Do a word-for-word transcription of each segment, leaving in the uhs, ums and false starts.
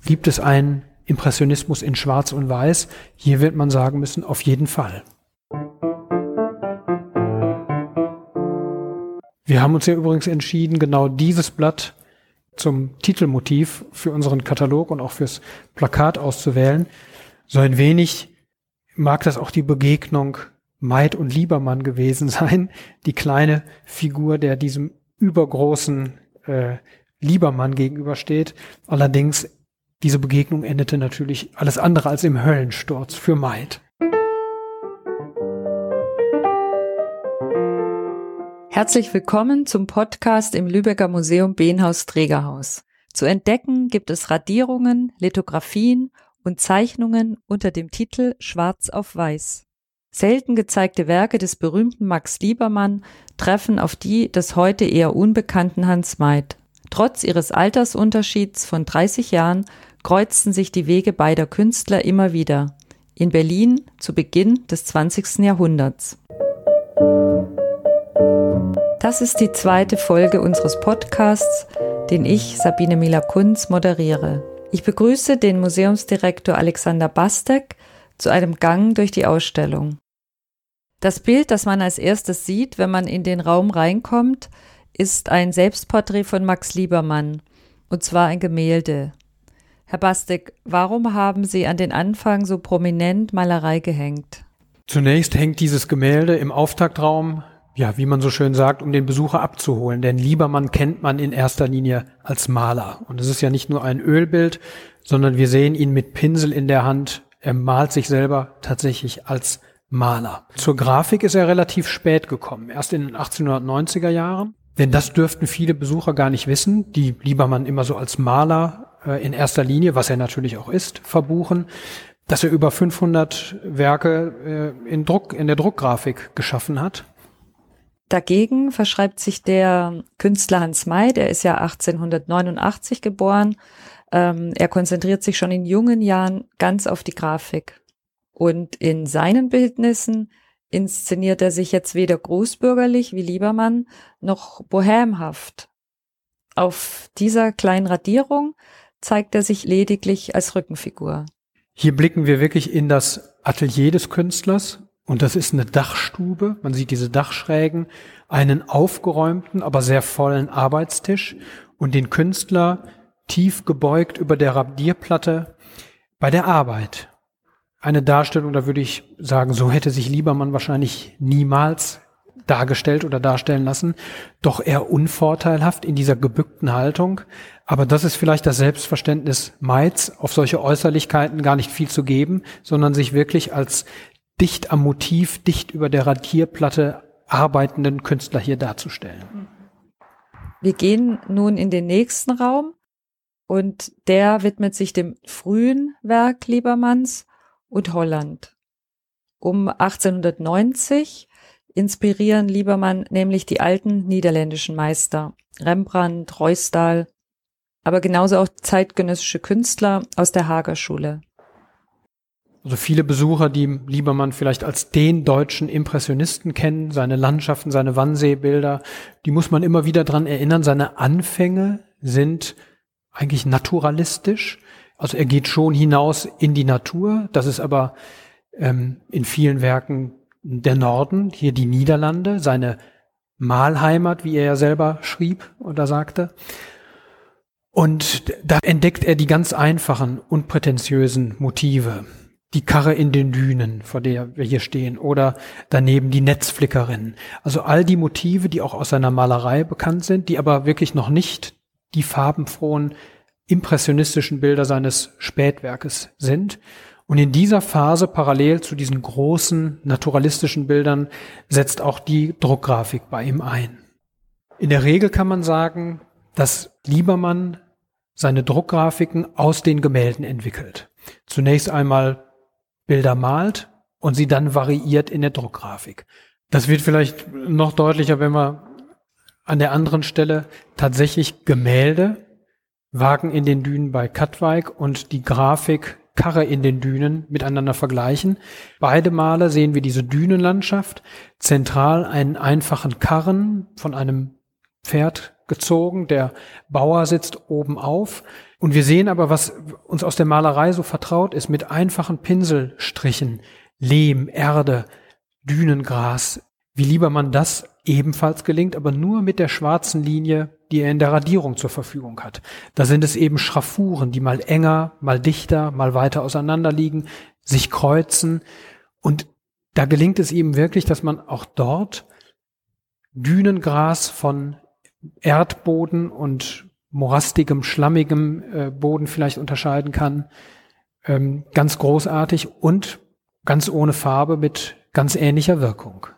Gibt es einen Impressionismus in Schwarz und Weiß? Hier wird man sagen müssen, auf jeden Fall. Wir haben uns ja übrigens entschieden, genau dieses Blatt zum Titelmotiv für unseren Katalog und auch fürs Plakat auszuwählen. So ein wenig mag das auch die Begegnung Meid und Liebermann gewesen sein, die kleine Figur, der diesem übergroßen äh, Liebermann gegenübersteht. Allerdings, diese Begegnung endete natürlich alles andere als im Höllensturz für Meid. Herzlich willkommen zum Podcast im Lübecker Museum Beenhaus-Trägerhaus. Zu entdecken gibt es Radierungen, Lithografien und Zeichnungen unter dem Titel Schwarz auf Weiß. Selten gezeigte Werke des berühmten Max Liebermann treffen auf die des heute eher unbekannten Hans Meid. Trotz ihres Altersunterschieds von dreißig Jahren kreuzten sich die Wege beider Künstler immer wieder. In Berlin zu Beginn des zwanzigsten Jahrhunderts. Das ist die zweite Folge unseres Podcasts, den ich, Sabine Miller-Kunz, moderiere. Ich begrüße den Museumsdirektor Alexander Bastek zu einem Gang durch die Ausstellung. Das Bild, das man als erstes sieht, wenn man in den Raum reinkommt, ist ein Selbstporträt von Max Liebermann, und zwar ein Gemälde. Herr Bastek, warum haben Sie an den Anfang so prominent Malerei gehängt? Zunächst hängt dieses Gemälde im Auftaktraum, ja, wie man so schön sagt, um den Besucher abzuholen. Denn Liebermann kennt man in erster Linie als Maler. Und es ist ja nicht nur ein Ölbild, sondern wir sehen ihn mit Pinsel in der Hand. Er malt sich selber tatsächlich als Maler. Zur Grafik ist er relativ spät gekommen, erst in den achtzehnhundertneunziger Jahren. Denn das dürften viele Besucher gar nicht wissen, die Liebermann immer so als Maler äh, in erster Linie, was er natürlich auch ist, verbuchen, dass er über fünfhundert Werke äh, in Druck, in der Druckgrafik geschaffen hat. Dagegen verschreibt sich der Künstler Hans Meid, er ist ja achtzehnhundertneunundachtzig geboren. Ähm, er konzentriert sich schon in jungen Jahren ganz auf die Grafik. Und in seinen Bildnissen inszeniert er sich jetzt weder großbürgerlich wie Liebermann noch bohämhaft. Auf dieser kleinen Radierung zeigt er sich lediglich als Rückenfigur. Hier blicken wir wirklich in das Atelier des Künstlers. Und das ist eine Dachstube, man sieht diese Dachschrägen, einen aufgeräumten, aber sehr vollen Arbeitstisch und den Künstler tief gebeugt über der Radierplatte bei der Arbeit. Eine Darstellung, da würde ich sagen, so hätte sich Liebermann wahrscheinlich niemals dargestellt oder darstellen lassen, doch eher unvorteilhaft in dieser gebückten Haltung. Aber das ist vielleicht das Selbstverständnis Meids, auf solche Äußerlichkeiten gar nicht viel zu geben, sondern sich wirklich als dicht am Motiv, dicht über der Radierplatte arbeitenden Künstler hier darzustellen. Wir gehen nun in den nächsten Raum und der widmet sich dem frühen Werk Liebermanns und Holland. Um achtzehnhundertneunzig inspirieren Liebermann nämlich die alten niederländischen Meister, Rembrandt, Ruysdael, aber genauso auch zeitgenössische Künstler aus der Haager Schule. Also viele Besucher, die Liebermann vielleicht als den deutschen Impressionisten kennen, seine Landschaften, seine Wannseebilder, die muss man immer wieder dran erinnern, seine Anfänge sind eigentlich naturalistisch. Also er geht schon hinaus in die Natur, das ist aber ähm, in vielen Werken der Norden, hier die Niederlande, seine Malheimat, wie er ja selber schrieb oder sagte. Und da entdeckt er die ganz einfachen, unprätentiösen Motive. Die Karre in den Dünen, vor der wir hier stehen, oder daneben die Netzflickerin. Also all die Motive, die auch aus seiner Malerei bekannt sind, die aber wirklich noch nicht die farbenfrohen, impressionistischen Bilder seines Spätwerkes sind. Und in dieser Phase, parallel zu diesen großen naturalistischen Bildern, setzt auch die Druckgrafik bei ihm ein. In der Regel kann man sagen, dass Liebermann seine Druckgrafiken aus den Gemälden entwickelt. Zunächst einmal Bilder malt und sie dann variiert in der Druckgrafik. Das wird vielleicht noch deutlicher, wenn wir an der anderen Stelle tatsächlich Gemälde, Wagen in den Dünen bei Katwijk und die Grafik Karre in den Dünen miteinander vergleichen. Beide Male sehen wir diese Dünenlandschaft, zentral einen einfachen Karren von einem Pferd gezogen, der Bauer sitzt oben auf. Und wir sehen aber, was uns aus der Malerei so vertraut ist, mit einfachen Pinselstrichen, Lehm, Erde, Dünengras, wie Liebermann das ebenfalls gelingt, aber nur mit der schwarzen Linie, die er in der Radierung zur Verfügung hat. Da sind es eben Schraffuren, die mal enger, mal dichter, mal weiter auseinander liegen, sich kreuzen. Und da gelingt es ihm wirklich, dass man auch dort Dünengras von Erdboden und morastigem, schlammigem äh, Boden vielleicht unterscheiden kann. Ähm, ganz großartig und ganz ohne Farbe mit ganz ähnlicher Wirkung.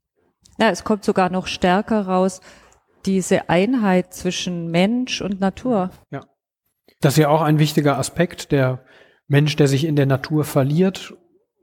Ja, es kommt sogar noch stärker raus, diese Einheit zwischen Mensch und Natur. Ja, das ist ja auch ein wichtiger Aspekt, der Mensch, der sich in der Natur verliert,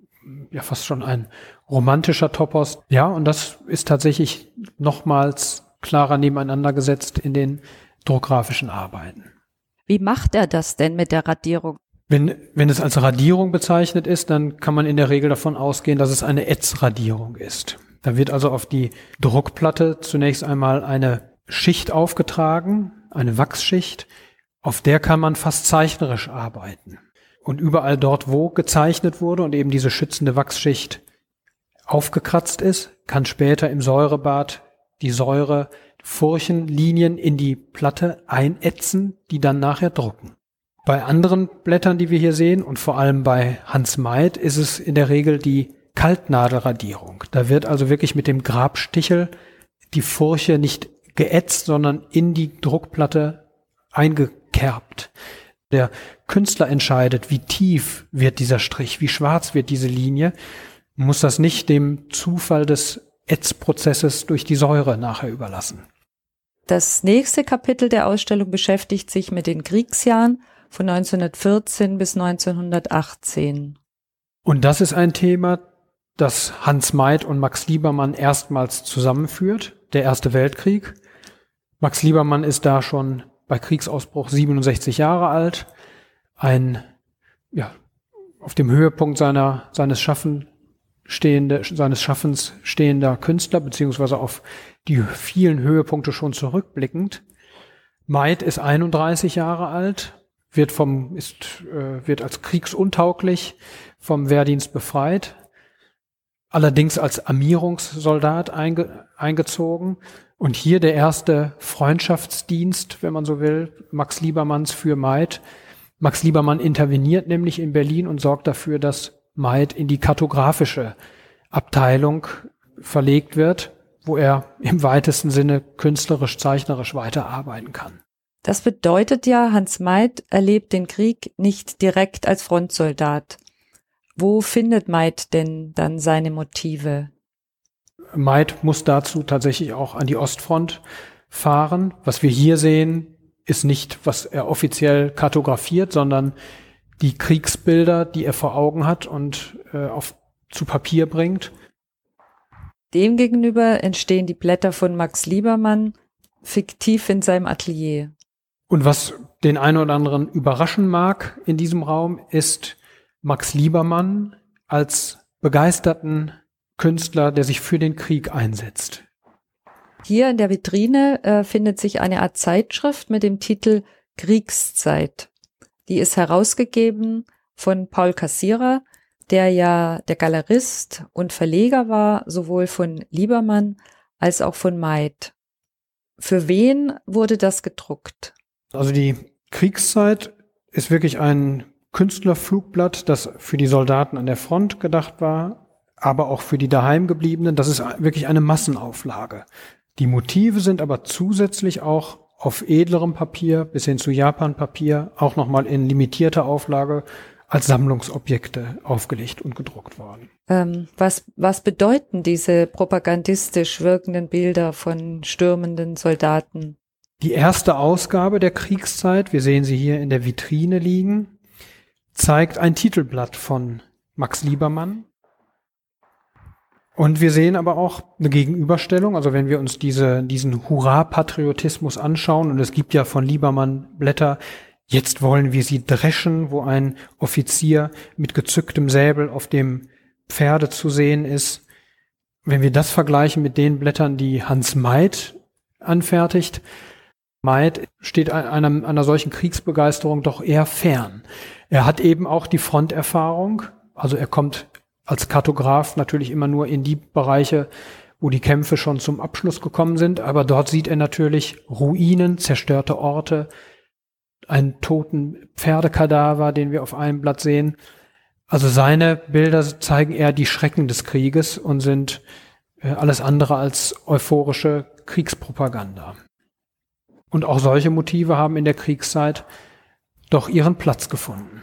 ja fast schon ein romantischer Topos. Ja, und das ist tatsächlich nochmals klarer nebeneinander gesetzt in den druckgrafischen Arbeiten. Wie macht er das denn mit der Radierung? Wenn, wenn es als Radierung bezeichnet ist, dann kann man in der Regel davon ausgehen, dass es eine Ätzradierung ist. Da wird also auf die Druckplatte zunächst einmal eine Schicht aufgetragen, eine Wachsschicht, auf der kann man fast zeichnerisch arbeiten. Und überall dort, wo gezeichnet wurde und eben diese schützende Wachsschicht aufgekratzt ist, kann später im Säurebad die Säure Furchenlinien in die Platte einätzen, die dann nachher drucken. Bei anderen Blättern, die wir hier sehen, und vor allem bei Hans Maid, ist es in der Regel die Kaltnadelradierung. Da wird also wirklich mit dem Grabstichel die Furche nicht geätzt, sondern in die Druckplatte eingekerbt. Der Künstler entscheidet, wie tief wird dieser Strich, wie schwarz wird diese Linie, muss das nicht dem Zufall des Ätzprozesses durch die Säure nachher überlassen. Das nächste Kapitel der Ausstellung beschäftigt sich mit den Kriegsjahren von neunzehnhundertvierzehn bis neunzehnhundertachtzehn. Und das ist ein Thema, das Hans Maid und Max Liebermann erstmals zusammenführt, der Erste Weltkrieg. Max Liebermann ist da schon bei Kriegsausbruch siebenundsechzig Jahre alt, ein ja auf dem Höhepunkt seiner seines Schaffen stehende seines Schaffens stehender Künstler, beziehungsweise auf die vielen Höhepunkte schon zurückblickend. Maid ist einunddreißig Jahre alt, wird vom ist äh, wird als kriegsuntauglich vom Wehrdienst befreit, allerdings als Armierungssoldat einge, eingezogen. Und hier der erste Freundschaftsdienst, wenn man so will, Max Liebermanns für Maid. Max Liebermann interveniert nämlich in Berlin und sorgt dafür, dass Maid in die kartografische Abteilung verlegt wird, wo er im weitesten Sinne künstlerisch, zeichnerisch weiterarbeiten kann. Das bedeutet ja, Hans Maid erlebt den Krieg nicht direkt als Frontsoldat. Wo findet Maid denn dann seine Motive? Maid muss dazu tatsächlich auch an die Ostfront fahren. Was wir hier sehen, ist nicht, was er offiziell kartografiert, sondern die Kriegsbilder, die er vor Augen hat und äh, auf, zu Papier bringt. Demgegenüber entstehen die Blätter von Max Liebermann fiktiv in seinem Atelier. Und was den einen oder anderen überraschen mag in diesem Raum, ist Max Liebermann als begeisterten Künstler, der sich für den Krieg einsetzt. Hier in der Vitrine äh, findet sich eine Art Zeitschrift mit dem Titel Kriegszeit. Die ist herausgegeben von Paul Cassirer, der ja der Galerist und Verleger war, sowohl von Liebermann als auch von Maid. Für wen wurde das gedruckt? Also die Kriegszeit ist wirklich ein Künstlerflugblatt, das für die Soldaten an der Front gedacht war, aber auch für die Daheimgebliebenen. Das ist wirklich eine Massenauflage. Die Motive sind aber zusätzlich auch auf edlerem Papier bis hin zu Japanpapier auch nochmal in limitierter Auflage als Sammlungsobjekte aufgelegt und gedruckt worden. Ähm, was, was bedeuten diese propagandistisch wirkenden Bilder von stürmenden Soldaten? Die erste Ausgabe der Kriegszeit, wir sehen sie hier in der Vitrine liegen, zeigt ein Titelblatt von Max Liebermann. Und wir sehen aber auch eine Gegenüberstellung, also wenn wir uns diese, diesen Hurra-Patriotismus anschauen, und es gibt ja von Liebermann Blätter, jetzt wollen wir sie dreschen, wo ein Offizier mit gezücktem Säbel auf dem Pferde zu sehen ist. Wenn wir das vergleichen mit den Blättern, die Hans Maid anfertigt, Maid steht einer, einer solchen Kriegsbegeisterung doch eher fern. Er hat eben auch die Fronterfahrung, also er kommt als Kartograf natürlich immer nur in die Bereiche, wo die Kämpfe schon zum Abschluss gekommen sind, aber dort sieht er natürlich Ruinen, zerstörte Orte, einen toten Pferdekadaver, den wir auf einem Blatt sehen. Also seine Bilder zeigen eher die Schrecken des Krieges und sind äh, alles andere als euphorische Kriegspropaganda. Und auch solche Motive haben in der Kriegszeit doch ihren Platz gefunden.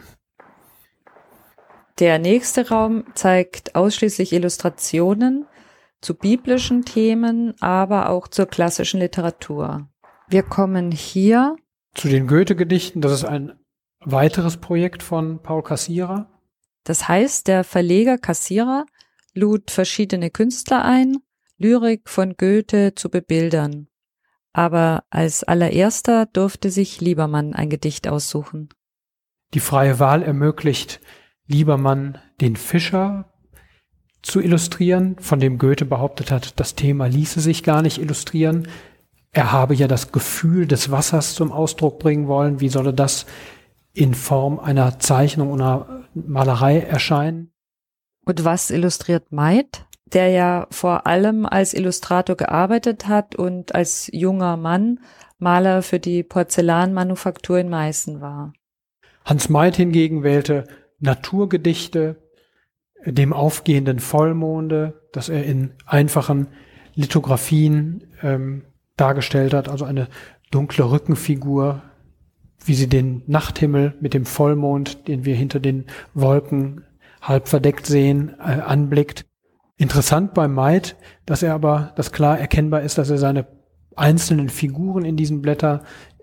Der nächste Raum zeigt ausschließlich Illustrationen zu biblischen Themen, aber auch zur klassischen Literatur. Wir kommen hier zu den Goethe-Gedichten. Das ist ein weiteres Projekt von Paul Cassirer. Das heißt, der Verleger Cassirer lud verschiedene Künstler ein, Lyrik von Goethe zu bebildern. Aber als allererster durfte sich Liebermann ein Gedicht aussuchen. Die freie Wahl ermöglicht Liebermann, den Fischer zu illustrieren, von dem Goethe behauptet hat, das Thema ließe sich gar nicht illustrieren. Er habe ja das Gefühl des Wassers zum Ausdruck bringen wollen. Wie solle das in Form einer Zeichnung oder Malerei erscheinen? Und was illustriert Maid, der ja vor allem als Illustrator gearbeitet hat und als junger Mann Maler für die Porzellanmanufaktur in Meißen war? Hans Maid hingegen wählte Naturgedichte, dem aufgehenden Vollmonde, das er in einfachen Lithografien ähm, dargestellt hat, also eine dunkle Rückenfigur, wie sie den Nachthimmel mit dem Vollmond, den wir hinter den Wolken halb verdeckt sehen, äh, anblickt. Interessant bei Maid, dass er aber, dass klar erkennbar ist, dass er seine einzelnen Figuren in diesen Blätter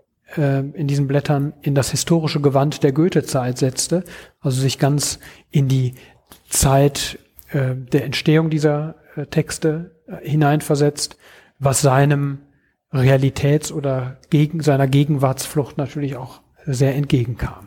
in diesen Blättern in das historische Gewand der Goethe-Zeit setzte, also sich ganz in die Zeit äh, der Entstehung dieser äh, Texte äh, hineinversetzt, was seinem Realitäts- oder gegen seiner Gegenwartsflucht natürlich auch sehr entgegenkam.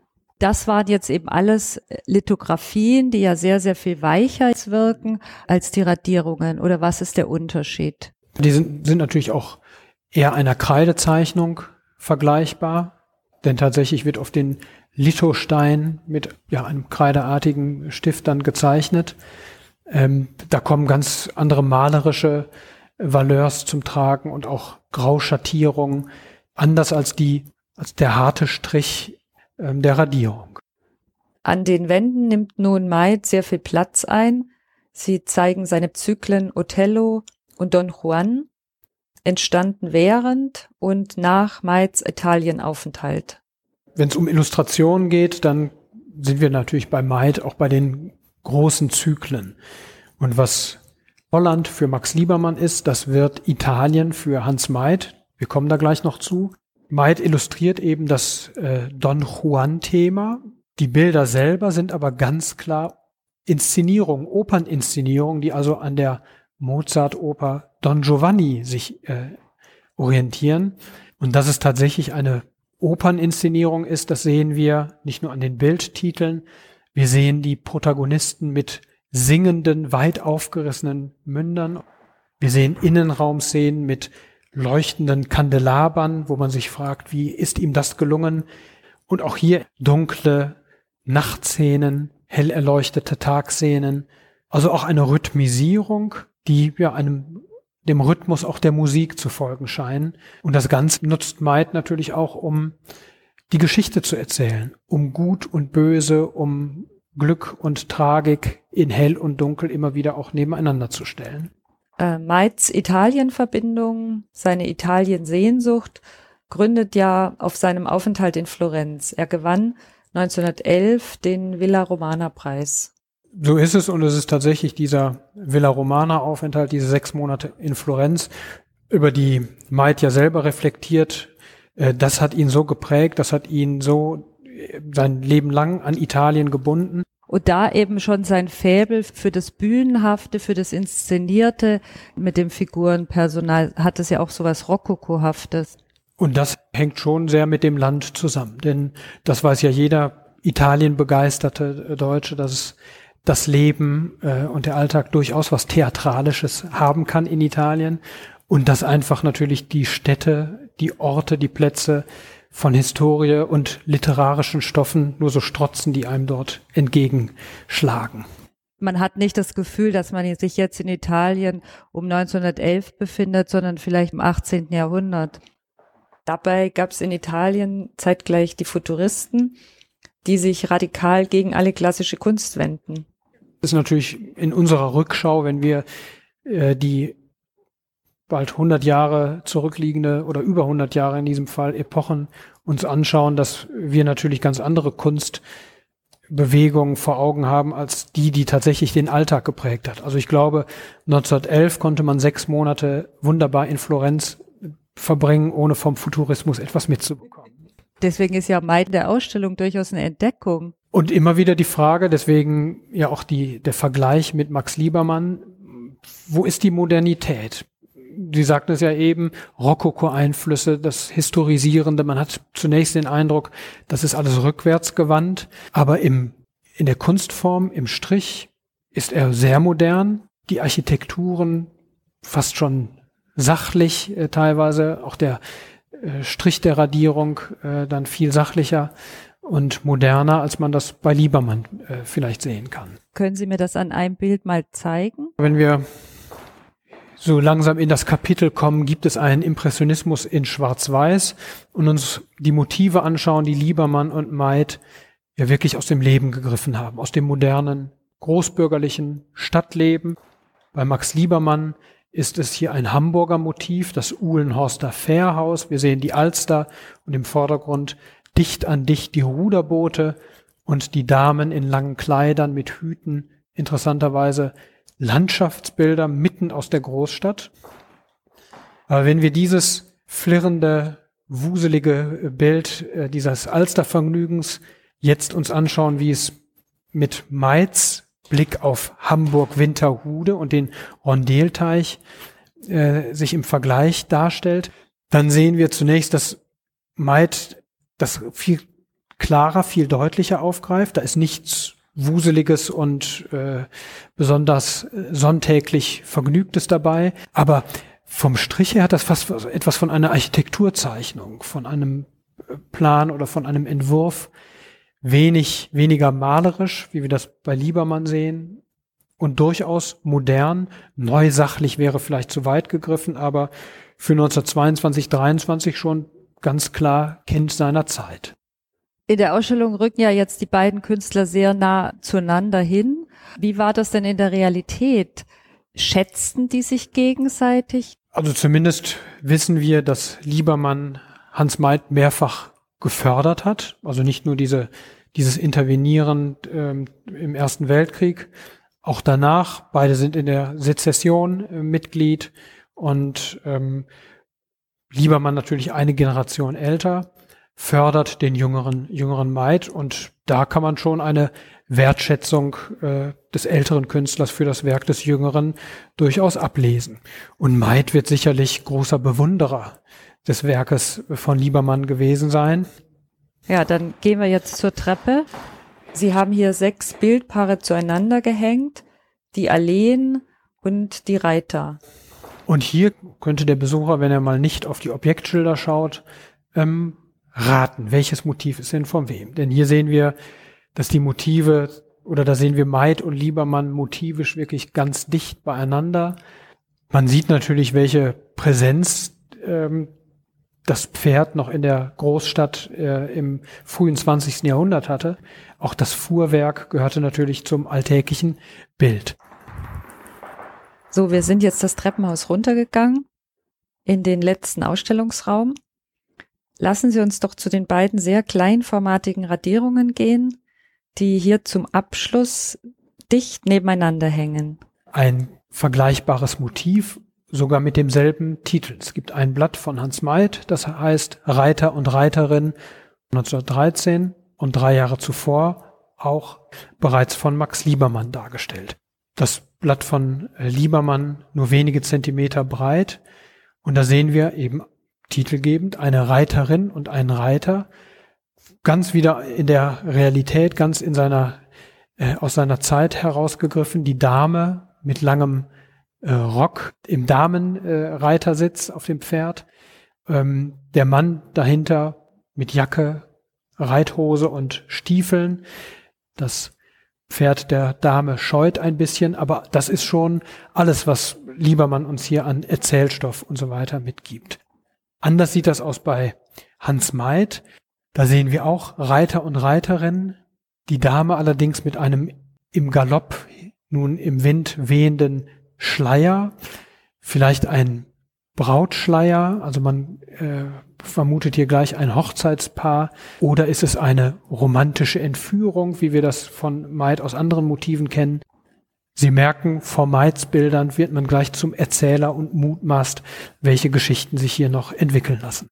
Das waren jetzt eben alles Lithografien, die ja sehr, sehr viel weicher wirken als die Radierungen. Oder was ist der Unterschied? Die sind, sind natürlich auch eher einer Kreidezeichnung vergleichbar, denn tatsächlich wird auf den Lithostein mit ja, einem kreideartigen Stift dann gezeichnet. Ähm, da kommen ganz andere malerische Valeurs zum Tragen und auch Grauschattierungen, anders als die als der harte Strich ähm, der Radierung. An den Wänden nimmt nun Maid sehr viel Platz ein. Sie zeigen seine Zyklen Othello und Don Juan, entstanden während und nach Maids Italienaufenthalt. Wenn es um Illustrationen geht, dann sind wir natürlich bei Maid auch bei den großen Zyklen. Und was Holland für Max Liebermann ist, das wird Italien für Hans Maid. Wir kommen da gleich noch zu. Maid illustriert eben das äh, Don Juan-Thema. Die Bilder selber sind aber ganz klar Inszenierungen, Operninszenierungen, die also an der Mozart-Oper Don Giovanni sich äh, orientieren. Und dass es tatsächlich eine Operninszenierung ist, das sehen wir nicht nur an den Bildtiteln. Wir sehen die Protagonisten mit singenden, weit aufgerissenen Mündern. Wir sehen Innenraumszenen mit leuchtenden Kandelabern, wo man sich fragt, wie ist ihm das gelungen? Und auch hier dunkle Nachtszenen, hell erleuchtete Tagszenen. Also auch eine Rhythmisierung, die ja einem dem Rhythmus auch der Musik zu folgen scheinen. Und das Ganze nutzt Maid natürlich auch, um die Geschichte zu erzählen, um Gut und Böse, um Glück und Tragik in Hell und Dunkel immer wieder auch nebeneinander zu stellen. Äh, Maids Italienverbindung, seine Italien-Sehnsucht gründet ja auf seinem Aufenthalt in Florenz. Er gewann neunzehnhundertelf den Villa Romana Preis. So ist es, und es ist tatsächlich dieser Villa Romana Aufenthalt, diese sechs Monate in Florenz, über die Maid ja selber reflektiert. Das hat ihn so geprägt, das hat ihn so sein Leben lang an Italien gebunden. Und da eben schon sein Faible für das Bühnenhafte, für das Inszenierte mit dem Figurenpersonal, hat es ja auch sowas Rokokohaftes. Und das hängt schon sehr mit dem Land zusammen, denn das weiß ja jeder Italien-begeisterte Deutsche, dass es das Leben äh, und der Alltag durchaus was Theatralisches haben kann in Italien und dass einfach natürlich die Städte, die Orte, die Plätze von Historie und literarischen Stoffen nur so strotzen, die einem dort entgegenschlagen. Man hat nicht das Gefühl, dass man sich jetzt in Italien um neunzehnhundertelf befindet, sondern vielleicht im achtzehnten Jahrhundert. Dabei gab es in Italien zeitgleich die Futuristen, die sich radikal gegen alle klassische Kunst wenden. Das ist natürlich in unserer Rückschau, wenn wir äh, die bald hundert Jahre zurückliegende oder über hundert Jahre in diesem Fall Epochen uns anschauen, dass wir natürlich ganz andere Kunstbewegungen vor Augen haben als die, die tatsächlich den Alltag geprägt hat. Also ich glaube, neunzehnhundertelf konnte man sechs Monate wunderbar in Florenz verbringen, ohne vom Futurismus etwas mitzubekommen. Deswegen ist ja Maid der Ausstellung durchaus eine Entdeckung. Und immer wieder die Frage, deswegen ja auch die, der Vergleich mit Max Liebermann, wo ist die Modernität? Sie sagten es ja eben, Rokoko-Einflüsse, das Historisierende. Man hat zunächst den Eindruck, das ist alles rückwärtsgewandt. Aber im, in der Kunstform, im Strich, ist er sehr modern. Die Architekturen fast schon sachlich äh, teilweise. Auch der äh, Strich der Radierung äh, dann viel sachlicher und moderner, als man das bei Liebermann äh, vielleicht sehen kann. Können Sie mir das an einem Bild mal zeigen? Wenn wir so langsam in das Kapitel kommen, gibt es einen Impressionismus in Schwarz-Weiß und uns die Motive anschauen, die Liebermann und Maid ja wirklich aus dem Leben gegriffen haben, aus dem modernen, großbürgerlichen Stadtleben. Bei Max Liebermann ist es hier ein Hamburger Motiv, das Uhlenhorster Fährhaus. Wir sehen die Alster und im Vordergrund dicht an dicht die Ruderboote und die Damen in langen Kleidern mit Hüten, interessanterweise Landschaftsbilder mitten aus der Großstadt. Aber wenn wir dieses flirrende, wuselige Bild äh, dieses Alstervergnügens jetzt uns anschauen, wie es mit Maids Blick auf Hamburg-Winterhude und den Rondelteich äh, sich im Vergleich darstellt, dann sehen wir zunächst, dass Maid das viel klarer, viel deutlicher aufgreift. Da ist nichts Wuseliges und äh, besonders äh, sonntäglich Vergnügtes dabei. Aber vom Strich her hat das fast etwas von einer Architekturzeichnung, von einem Plan oder von einem Entwurf. Wenig, weniger malerisch, wie wir das bei Liebermann sehen. Und durchaus modern. Neusachlich wäre vielleicht zu weit gegriffen, aber für neunzehnhundertzweiundzwanzig, dreiundzwanzig schon ganz klar Kind seiner Zeit. In der Ausstellung rücken ja jetzt die beiden Künstler sehr nah zueinander hin. Wie war das denn in der Realität? Schätzten die sich gegenseitig? Also zumindest wissen wir, dass Liebermann Hans Maid mehrfach gefördert hat. Also nicht nur diese, dieses Intervenieren ähm, im Ersten Weltkrieg, auch danach. Beide sind in der Sezession äh, Mitglied und ähm, Liebermann natürlich eine Generation älter, fördert den jüngeren, jüngeren Maid und da kann man schon eine Wertschätzung äh, des älteren Künstlers für das Werk des Jüngeren durchaus ablesen. Und Maid wird sicherlich großer Bewunderer des Werkes von Liebermann gewesen sein. Ja, dann gehen wir jetzt zur Treppe. Sie haben hier sechs Bildpaare zueinander gehängt, die Alleen und die Reiter. Und hier könnte der Besucher, wenn er mal nicht auf die Objektschilder schaut, ähm, raten, welches Motiv ist denn von wem. Denn hier sehen wir, dass die Motive, oder da sehen wir Maid und Liebermann motivisch wirklich ganz dicht beieinander. Man sieht natürlich, welche Präsenz ähm, das Pferd noch in der Großstadt äh, im frühen zwanzigsten Jahrhundert hatte. Auch das Fuhrwerk gehörte natürlich zum alltäglichen Bild. So, wir sind jetzt das Treppenhaus runtergegangen in den letzten Ausstellungsraum. Lassen Sie uns doch zu den beiden sehr kleinformatigen Radierungen gehen, die hier zum Abschluss dicht nebeneinander hängen. Ein vergleichbares Motiv, sogar mit demselben Titel. Es gibt ein Blatt von Hans Maid, das heißt Reiter und Reiterin neunzehnhundertdreizehn und drei Jahre zuvor auch bereits von Max Liebermann dargestellt. Das Blatt von Liebermann nur wenige Zentimeter breit und da sehen wir eben titelgebend eine Reiterin und einen Reiter, ganz wieder in der Realität, ganz in seiner äh, aus seiner Zeit herausgegriffen, die Dame mit langem äh, Rock im Damenreitersitz äh, auf dem Pferd Ähm, der Mann dahinter mit Jacke, Reithose und Stiefeln. Das Pferd der Dame scheut ein bisschen, aber das ist schon alles, was Liebermann uns hier an Erzählstoff und so weiter mitgibt. Anders sieht das aus bei Hans Maid. Da sehen wir auch Reiter und Reiterinnen. Die Dame allerdings mit einem im Galopp nun im Wind wehenden Schleier, vielleicht ein Brautschleier, also man äh, vermutet hier gleich ein Hochzeitspaar, oder ist es eine romantische Entführung, wie wir das von Maid aus anderen Motiven kennen. Sie merken, vor Maids Bildern wird man gleich zum Erzähler und mutmaßt, welche Geschichten sich hier noch entwickeln lassen.